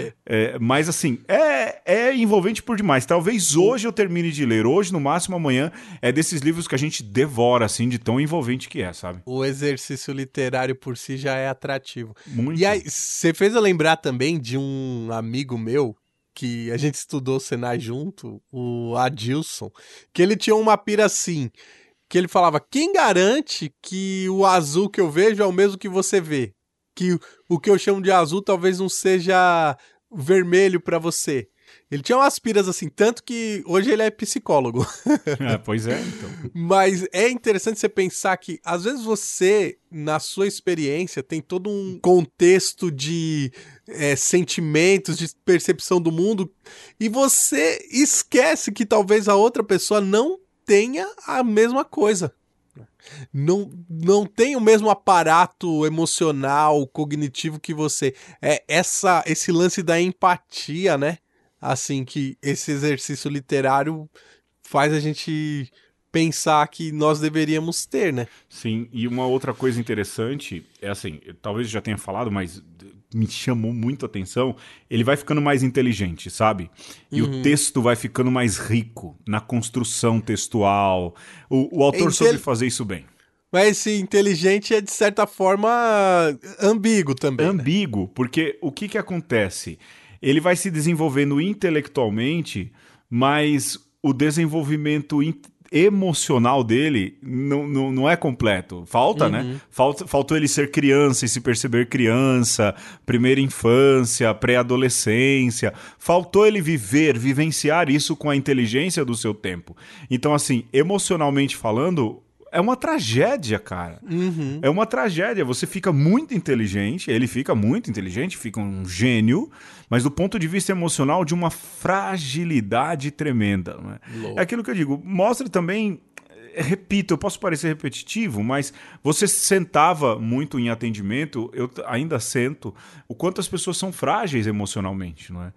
Mas assim, é envolvente por demais. Talvez hoje eu termine de ler, hoje, no máximo amanhã, é desses livros que a gente devora, assim, de tão envolvente que é, sabe? O exercício literário por si já é atrativo. Muito. E aí, você fez eu lembrar também de um amigo meu, que a gente estudou o Senai junto, o Adilson, que ele tinha uma pira assim, que ele falava, quem garante que o azul que eu vejo é o mesmo que você vê? Que o que eu chamo de azul talvez não seja vermelho pra você. Ele tinha umas piras assim, tanto que hoje ele é psicólogo. Pois é, então. Mas é interessante você pensar que, às vezes você, na sua experiência, tem todo um contexto de sentimentos, de percepção do mundo, e você esquece que talvez a outra pessoa não tenha a mesma coisa. Não tem o mesmo aparato emocional, cognitivo que você. Esse lance da empatia, né? Assim, que esse exercício literário faz a gente pensar que nós deveríamos ter, né? Sim, e uma outra coisa interessante é assim, talvez eu já tenha falado, mas me chamou muito a atenção, ele vai ficando mais inteligente, sabe? E o texto vai ficando mais rico na construção textual. O autor soube fazer isso bem. Mas esse inteligente é, de certa forma, ambíguo também, ambíguo, porque o que acontece? Ele vai se desenvolvendo intelectualmente, mas o desenvolvimento emocional dele não é completo. Falta, né? Faltou ele ser criança e se perceber criança, primeira infância, pré-adolescência. Faltou ele vivenciar isso com a inteligência do seu tempo. Então, assim, emocionalmente falando, é uma tragédia, cara. É uma tragédia. Você fica muito inteligente, ele fica muito inteligente, fica um gênio, mas do ponto de vista emocional, de uma fragilidade tremenda. Não é? É aquilo que eu digo. Mostra também, repito, eu posso parecer repetitivo, mas você sentava muito em atendimento, eu ainda sento, o quanto as pessoas são frágeis emocionalmente, não é?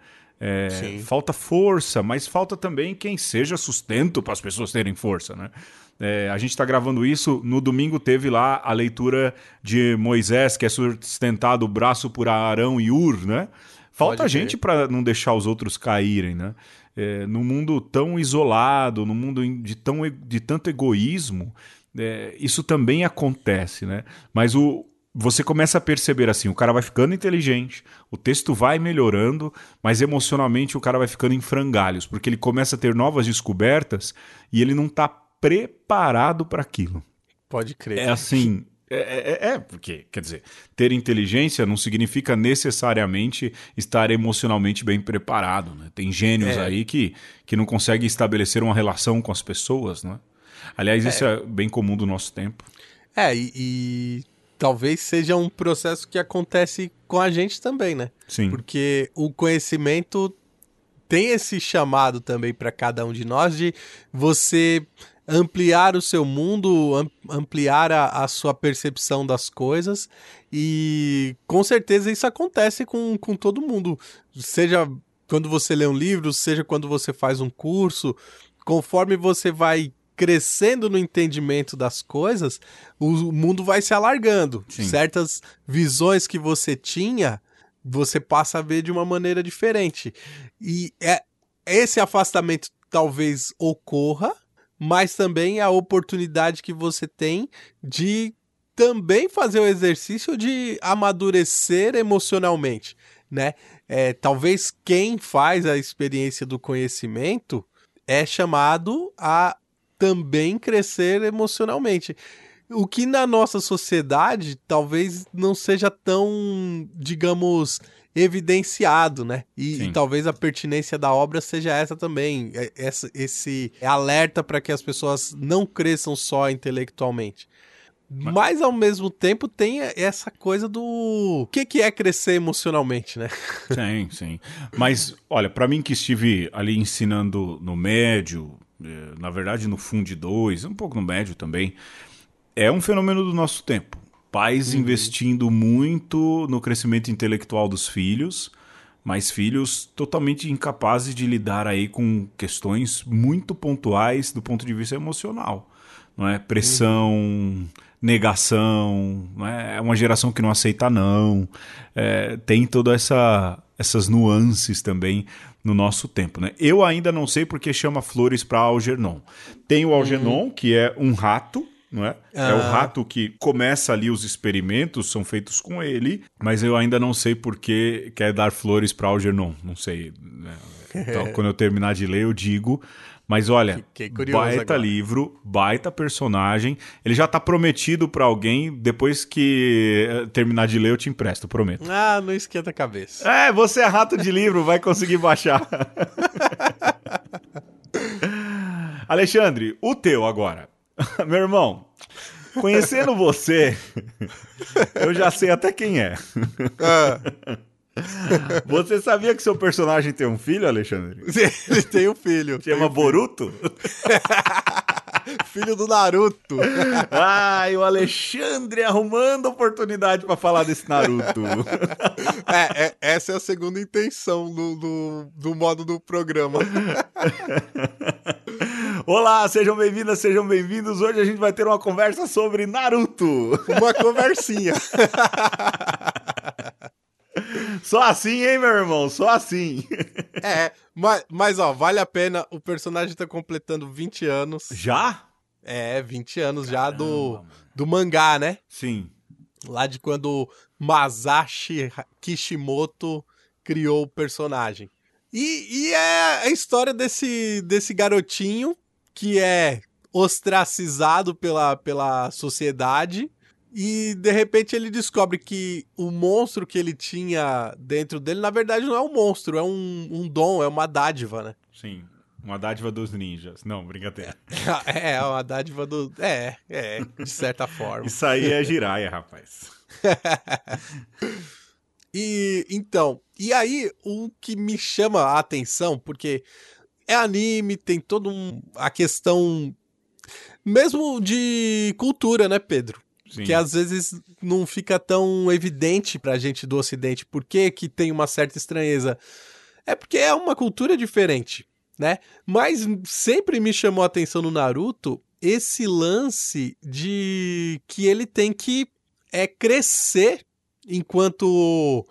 Falta força, mas falta também quem seja sustento para as pessoas terem força, né? A gente está gravando isso, no domingo teve lá a leitura de Moisés, que é sustentado o braço por Arão e Ur, né? Falta gente para não deixar os outros caírem, né? Num mundo tão isolado, num mundo de tanto egoísmo, isso também acontece, né? Mas você começa a perceber assim, o cara vai ficando inteligente, o texto vai melhorando, mas emocionalmente o cara vai ficando em frangalhos, porque ele começa a ter novas descobertas e ele não está preparado para aquilo. Pode crer. É assim, porque, quer dizer, ter inteligência não significa necessariamente estar emocionalmente bem preparado, né? Tem gênios aí que não conseguem estabelecer uma relação com as pessoas, né? Aliás, isso é bem comum do nosso tempo. E talvez seja um processo que acontece com a gente também, né? Sim. Porque o conhecimento tem esse chamado também para cada um de nós de você ampliar o seu mundo, ampliar a sua percepção das coisas, e com certeza isso acontece com todo mundo, seja quando você lê um livro, seja quando você faz um curso, conforme você vai crescendo no entendimento das coisas, o mundo vai se alargando. Sim. Certas visões que você tinha, você passa a ver de uma maneira diferente. E esse afastamento talvez ocorra, mas também a oportunidade que você tem de também fazer o exercício de amadurecer emocionalmente, né? Talvez quem faz a experiência do conhecimento é chamado a também crescer emocionalmente. O que na nossa sociedade talvez não seja tão, digamos, evidenciado, né? E talvez a pertinência da obra seja essa também, esse alerta para que as pessoas não cresçam só intelectualmente. Mas ao mesmo tempo tem essa coisa do que é crescer emocionalmente, né? Sim. Mas, olha, para mim que estive ali ensinando no médio, na verdade no Fundi 2, um pouco no médio também, é um fenômeno do nosso tempo. Pais investindo muito no crescimento intelectual dos filhos, mas filhos totalmente incapazes de lidar aí com questões muito pontuais do ponto de vista emocional. Não é? Pressão, negação, não é? É uma geração que não aceita não. Tem todas essas nuances também no nosso tempo, né? Eu ainda não sei porque chama Flores para Algernon. Tem o Algernon, que é um rato, não é? É o rato que começa ali, os experimentos são feitos com ele, mas eu ainda não sei por que quer dar flores para Algernon, não sei, né? Então, quando eu terminar de ler eu digo, Mas olha, Fiquei curioso baita agora. livro, baita personagem. Ele já tá prometido pra alguém. Depois que terminar de ler, eu te empresto, prometo. Ah, não esquenta a cabeça. Você é rato de livro, vai conseguir baixar. Alexandre, o teu agora. Meu irmão, conhecendo você, eu já sei até quem é. Ah, Você sabia que seu personagem tem um filho, Alexandre? ele tem um filho. Chama Boruto? Filho do Naruto. Ai, o Alexandre arrumando oportunidade pra falar desse Naruto. Essa é a segunda intenção do modo do programa. Olá, sejam bem-vindas, sejam bem-vindos. Hoje a gente vai ter uma conversa sobre Naruto. Uma conversinha. Só assim, hein, meu irmão? Só assim. Mas ó, vale a pena. O personagem tá completando 20 anos. Já? 20 anos já do mangá, né? Sim. Lá de quando Masashi Kishimoto criou o personagem. E é a história desse garotinho que é ostracizado pela sociedade e de repente ele descobre que o monstro que ele tinha dentro dele, na verdade não é um monstro, é um dom, é uma dádiva, né? Sim. Uma dádiva dos ninjas. Não, brincadeira. É uma dádiva do... de certa forma. Isso aí é giraia, rapaz. E aí, o que me chama a atenção, porque é anime, tem toda a questão mesmo de cultura, né, Pedro? Sim. Que às vezes não fica tão evidente pra gente do Ocidente. Por que tem uma certa estranheza? É porque é uma cultura diferente, né? Mas sempre me chamou a atenção no Naruto esse lance de que ele tem que crescer enquanto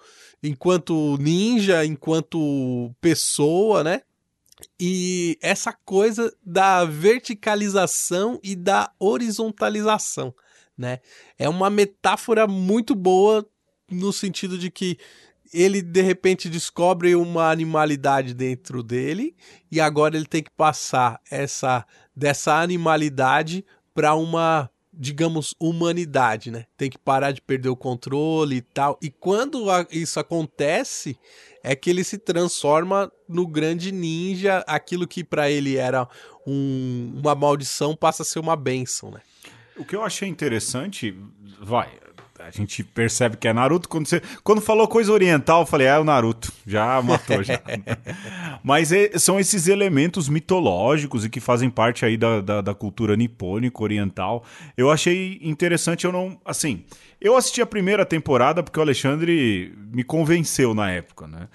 ninja, enquanto pessoa, né? E essa coisa da verticalização e da horizontalização, né? É uma metáfora muito boa no sentido de que ele de repente descobre uma animalidade dentro dele e agora ele tem que passar dessa animalidade para uma, digamos, humanidade, né? Tem que parar de perder o controle e tal. E quando isso acontece, é que ele se transforma no grande ninja, aquilo que para ele era uma maldição passa a ser uma bênção, né? O que eu achei interessante, a gente percebe que é Naruto. Quando falou coisa oriental, eu falei, é o Naruto. Já matou, já. Mas são esses elementos mitológicos e que fazem parte aí da cultura nipônica, oriental. Eu achei interessante, eu assisti a primeira temporada porque o Alexandre me convenceu na época, né?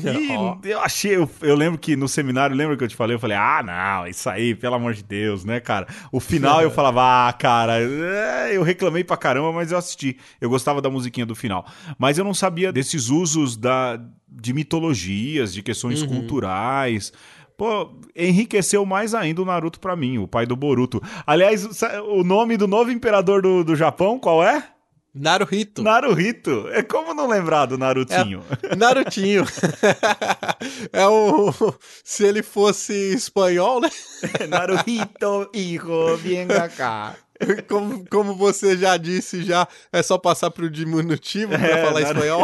E eu lembro que no seminário, lembra que eu te falei? Eu falei, não, isso aí, pelo amor de Deus, né, cara? O final eu falava, cara, eu reclamei pra caramba, mas eu assisti. Eu gostava da musiquinha do final. Mas eu não sabia desses usos de mitologias, de questões culturais. Pô, enriqueceu mais ainda o Naruto pra mim, o pai do Boruto. Aliás, o nome do novo imperador do Japão, qual é? Naruhito. Naruhito. É como não lembrar do Narutinho? Narutinho. Se ele fosse espanhol, né? Naruhito, hijo, venga cá. Como você já disse, já é só passar pro diminutivo pra falar espanhol.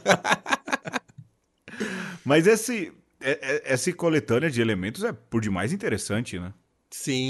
Mas essa coletânea de elementos é por demais interessante, né? Sim.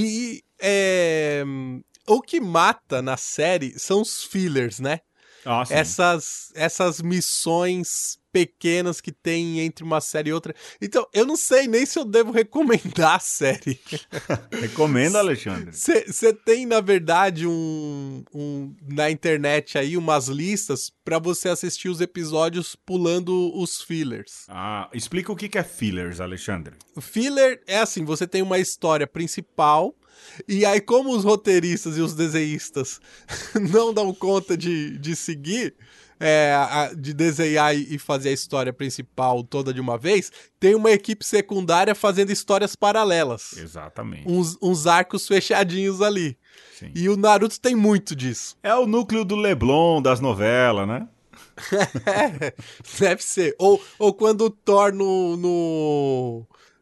O que mata na série são os fillers, né? Ah, sim. Essas missões pequenas que tem entre uma série e outra. Então, eu não sei nem se eu devo recomendar a série. Recomenda, Alexandre. Você tem, na verdade, na internet aí umas listas pra você assistir os episódios pulando os fillers. Explica o que é fillers, Alexandre. O filler é assim, você tem uma história principal. E aí, como os roteiristas e os desenhistas não dão conta de seguir, de desenhar e fazer a história principal toda de uma vez, tem uma equipe secundária fazendo histórias paralelas. Exatamente. Uns arcos fechadinhos ali. Sim. E o Naruto tem muito disso. É o núcleo do Leblon das novelas, né? Deve ser. Ou quando o Thor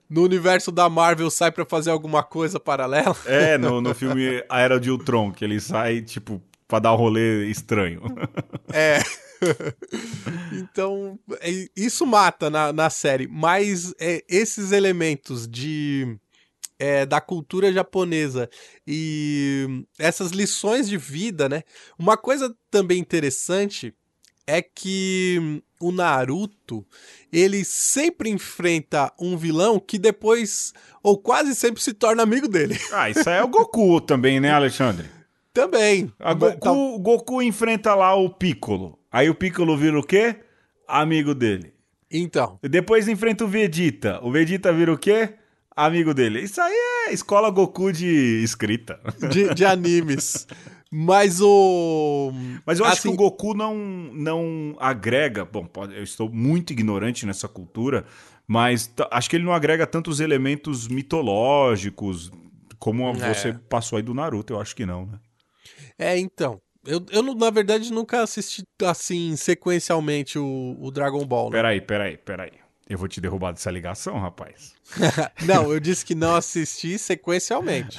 no universo da Marvel sai pra fazer alguma coisa paralela. É, no filme A Era de Ultron, que ele sai, tipo, pra dar um rolê estranho. É. Então, isso mata na série. Mas esses elementos da cultura japonesa e essas lições de vida, né? Uma coisa também interessante é que o Naruto, ele sempre enfrenta um vilão que depois, ou quase sempre, se torna amigo dele. Ah, isso aí é o Goku também, né, Alexandre? Também. O Goku enfrenta lá o Piccolo. Aí o Piccolo vira o quê? Amigo dele. Então. E depois enfrenta o Vegeta. O Vegeta vira o quê? Amigo dele. Isso aí é escola Goku de escrita. De animes. Mas eu acho que assim, o Goku não agrega... Bom, eu estou muito ignorante nessa cultura, mas acho que ele não agrega tantos elementos mitológicos como você passou aí do Naruto. Eu acho que não, né? Então. Eu, na verdade, nunca assisti, assim, sequencialmente o Dragon Ball, né? Peraí. Eu vou te derrubar dessa ligação, rapaz. Não, eu disse que não assisti sequencialmente.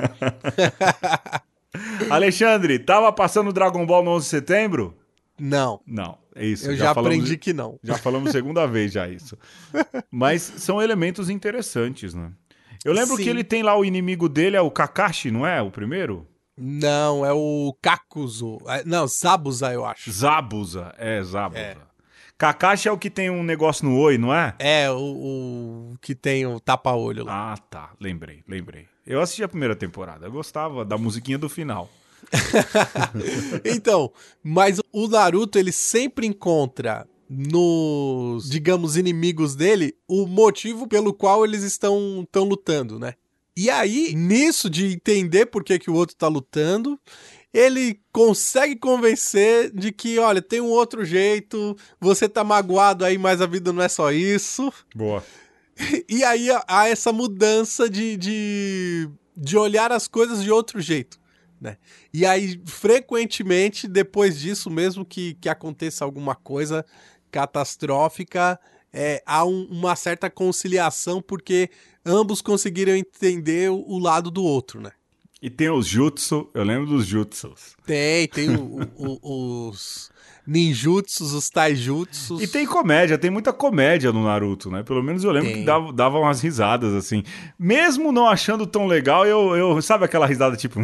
Alexandre, tava passando Dragon Ball no 11 de setembro? Não. Não, é isso. Eu já aprendi que não. Já falamos segunda vez já isso. Mas são elementos interessantes, né? Eu lembro que ele tem lá o inimigo dele, é o Kakashi, não é? O primeiro? Não, é o Kakuzu. Não, Zabuza, eu acho. Zabuza. Kakashi é o que tem um negócio no oi, não é? É, o que tem o tapa-olho lá. Ah, tá. Lembrei. Eu assisti a primeira temporada. Eu gostava da musiquinha do final. Então, mas o Naruto, ele sempre encontra nos, digamos, inimigos dele o motivo pelo qual eles estão lutando, né? E aí, nisso de entender por que o outro tá lutando, ele consegue convencer de que, olha, tem um outro jeito, você tá magoado aí, mas a vida não é só isso. Boa. E aí há essa mudança de olhar as coisas de outro jeito, né? E aí, frequentemente, depois disso, mesmo que aconteça alguma coisa catastrófica, há uma certa conciliação, porque ambos conseguiram entender o lado do outro, né? E tem os jutsu, eu lembro dos jutsus. Tem os ninjutsus, os taijutsus. E tem comédia, tem muita comédia no Naruto, né? Pelo menos eu lembro que dava umas risadas, assim. Mesmo não achando tão legal, eu sabe aquela risada tipo...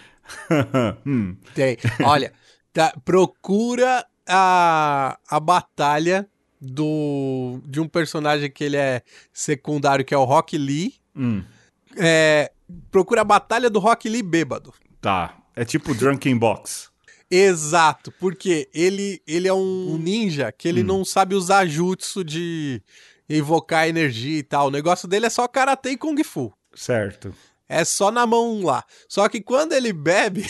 Tem. Olha, procura a batalha de um personagem que ele é secundário, que é o Rock Lee. Procura a batalha do Rock Lee bêbado. Tá, é tipo Drunken Box. Exato, porque ele é um ninja que ele não sabe usar jutsu de invocar energia e tal. O negócio dele é só karatê e kung fu. Certo. É só na mão lá. Só que quando ele bebe...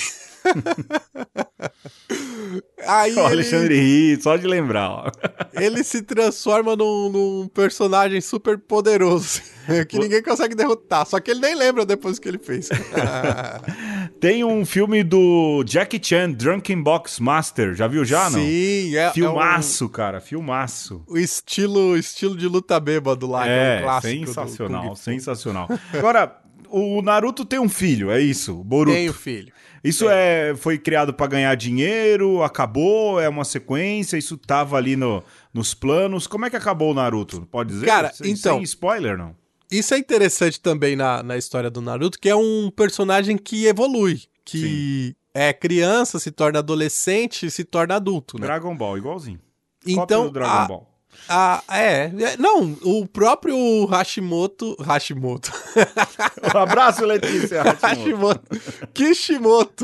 aí o Alexandre ri, só de lembrar. Ó. Ele se transforma num personagem super poderoso, que ninguém consegue derrotar. Só que ele nem lembra depois que ele fez. Tem um filme do Jackie Chan, Drunken Box Master. Já viu já, não? Sim, filmaço, cara, filmaço. O estilo de luta bêbado lá, que é um clássico. Sensacional, sensacional. Agora, o Naruto tem um filho, é isso? Boruto. Tem o filho. Isso foi criado pra ganhar dinheiro, acabou, é uma sequência, isso tava ali nos planos. Como é que acabou o Naruto? Pode dizer? Cara, então... Sem spoiler, não? Isso é interessante também na história do Naruto, que é um personagem que evolui, que é criança, se torna adolescente, se torna adulto, né? Dragon Ball, igualzinho. Então, cópia do Dragon Ball. Não, o próprio Hashimoto. Um abraço, Letícia Hashimoto. Kishimoto.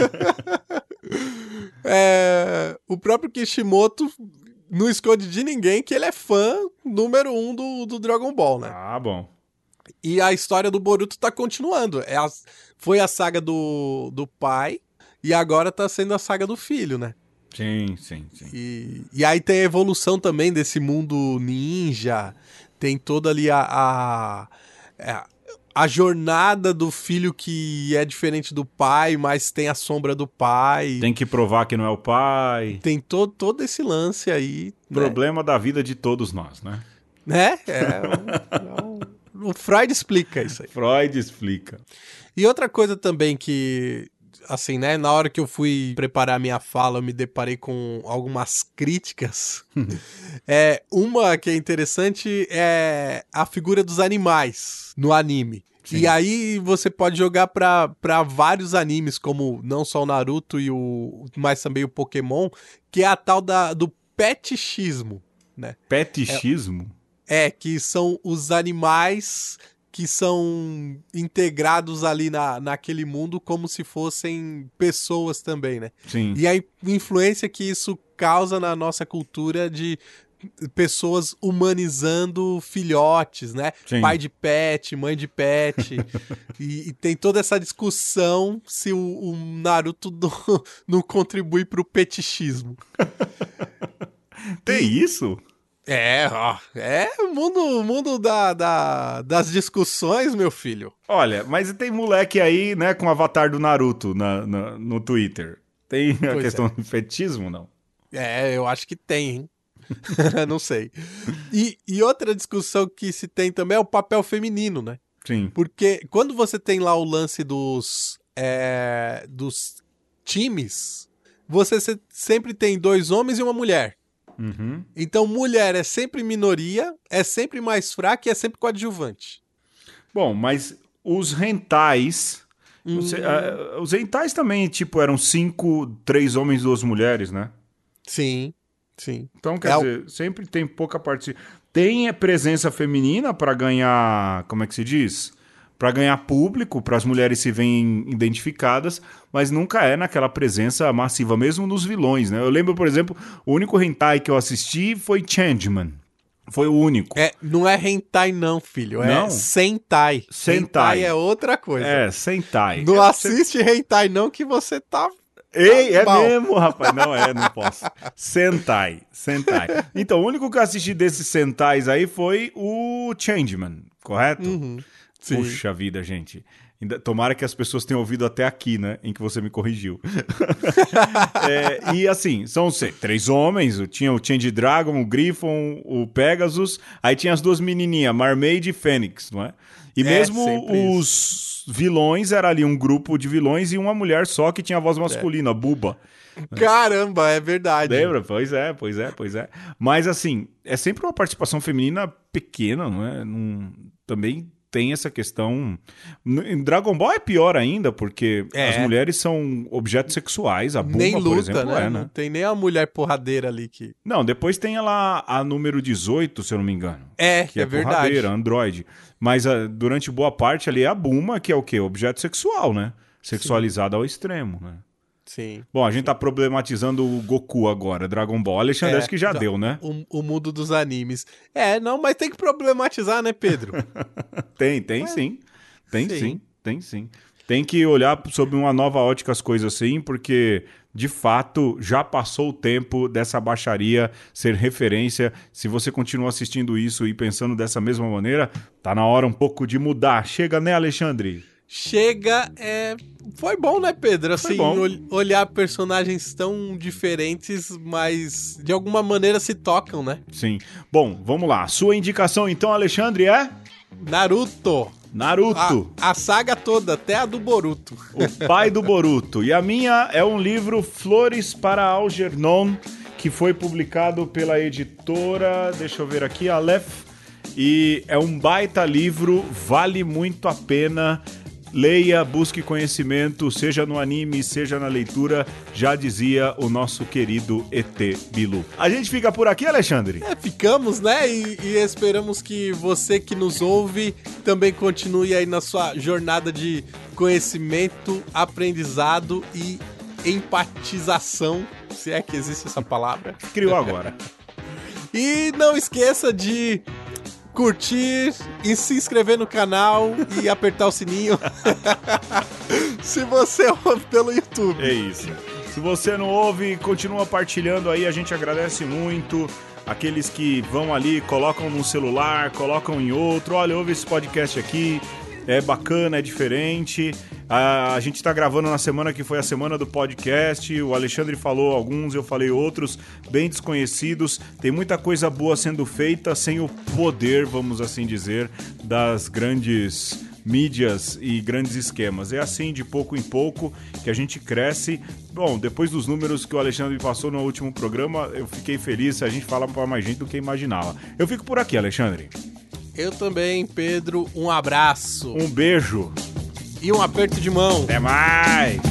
O próprio Kishimoto não esconde de ninguém que ele é fã número 1 do Dragon Ball, né? Ah, bom. E a história do Boruto tá continuando. Foi a saga do pai e agora tá sendo a saga do filho, né? Sim. E aí tem a evolução também desse mundo ninja, tem toda ali a jornada do filho que é diferente do pai, mas tem a sombra do pai. Tem que provar que não é o pai. Tem todo esse lance aí. Problema da vida de todos nós, né? Né? O o Freud explica isso aí. Freud explica. E outra coisa também que, assim, né, na hora que eu fui preparar a minha fala, eu me deparei com algumas críticas. Uma que é interessante é a figura dos animais no anime. Sim. E aí você pode jogar pra vários animes, como não só o Naruto, mas também o Pokémon, que é a tal do fetichismo, né? Fetichismo? Que são os animais que são integrados ali naquele mundo como se fossem pessoas também, né? Sim. E a influência que isso causa na nossa cultura de pessoas humanizando filhotes, né? Sim. Pai de pet, mãe de pet. e tem toda essa discussão se o Naruto não contribui pro fetichismo. Tem isso? O mundo das discussões, meu filho. Olha, mas tem moleque aí, né, com o avatar do Naruto no Twitter. Tem a questão do fetichismo, não? Eu acho que tem, hein? Não sei. E outra discussão que se tem também é o papel feminino, né? Sim. Porque quando você tem lá o lance dos times, você sempre tem 2 homens e uma mulher. Uhum. Então, mulher é sempre minoria, é sempre mais fraca e é sempre coadjuvante. Bom, mas os hentais... os hentais também, tipo, eram 3 homens e 2 mulheres, né? Sim. Então, quer dizer, sempre tem pouca participação. Tem presença feminina para ganhar, como é que se diz? Para ganhar público, para as mulheres se verem identificadas, mas nunca é naquela presença massiva, mesmo nos vilões, né? Eu lembro, por exemplo, o único hentai que eu assisti foi Changeman. Foi o único. Não é hentai não, filho. Não? É sentai. Hentai é outra coisa. Sentai. Não assiste hentai não que você tá... Ei, é mesmo, rapaz. Não posso. Sentai. Então, o único que eu assisti desses sentais aí foi o Changeman, correto? Uhum. Sim. Puxa vida, gente. Tomara que as pessoas tenham ouvido até aqui, né? Em que você me corrigiu. E assim, são 3 homens. Tinha o Change Dragon, o Griffon, o Pegasus. Aí tinha as 2 menininhas, Mermaid e Fênix, não é? E mesmo os vilões, era ali um grupo de vilões e uma mulher só que tinha a voz masculina, Buba. Caramba, é verdade. Lembra? Pois é. Mas assim, é sempre uma participação feminina pequena, não é? Também tem essa questão... Em Dragon Ball é pior ainda, porque as mulheres são objetos sexuais. A Bulma, nem luta, por exemplo, né? né? Não tem nem a mulher porradeira ali que... Não, depois tem ela a número 18, se eu não me engano. Que é verdade. Porradeira, androide. Mas durante boa parte ali é a Bulma, que é o quê? Objeto sexual, né? Sexualizada ao extremo, né? Sim. Bom, a gente tá problematizando o Goku agora, Dragon Ball. Alexandre, acho que já deu, né? O mundo dos animes. Mas tem que problematizar, né, Pedro? Tem sim. Tem sim. Tem que olhar sob uma nova ótica as coisas assim, porque, de fato, já passou o tempo dessa baixaria ser referência. Se você continua assistindo isso e pensando dessa mesma maneira, tá na hora um pouco de mudar. Chega, né, Alexandre? Chega, foi bom, né, Pedro? Assim, olhar personagens tão diferentes, mas de alguma maneira se tocam, né? Sim. Bom, vamos lá. Sua indicação, então, Alexandre, é? Naruto. A saga toda, até a do Boruto. O pai do Boruto. E a minha é um livro, Flores para Algernon, que foi publicado pela editora, deixa eu ver aqui, Aleph. E é um baita livro, vale muito a pena. Leia, busque conhecimento, seja no anime, seja na leitura, já dizia o nosso querido ET Bilu. A gente fica por aqui, Alexandre? Ficamos, né? E esperamos que você que nos ouve também continue aí na sua jornada de conhecimento, aprendizado e empatização, se é que existe essa palavra. Criou agora. E não esqueça de curtir e se inscrever no canal e apertar o sininho se você ouve pelo YouTube. É isso. Se você não ouve, continua partilhando aí, a gente agradece muito. Aqueles que vão ali, colocam num celular, colocam em outro. Olha, ouve esse podcast aqui, é bacana, é diferente. A gente tá gravando na semana que foi a semana do podcast. O Alexandre falou alguns, eu falei outros, bem desconhecidos. Tem muita coisa boa sendo feita sem o poder, vamos assim dizer, das grandes mídias e grandes esquemas. É assim, de pouco em pouco, que a gente cresce. Bom, depois dos números que o Alexandre passou no último programa, eu fiquei feliz. A gente fala para mais gente do que imaginava. Eu fico por aqui, Alexandre. Eu também, Pedro. Um abraço. Um beijo. E um aperto de mão. Até mais!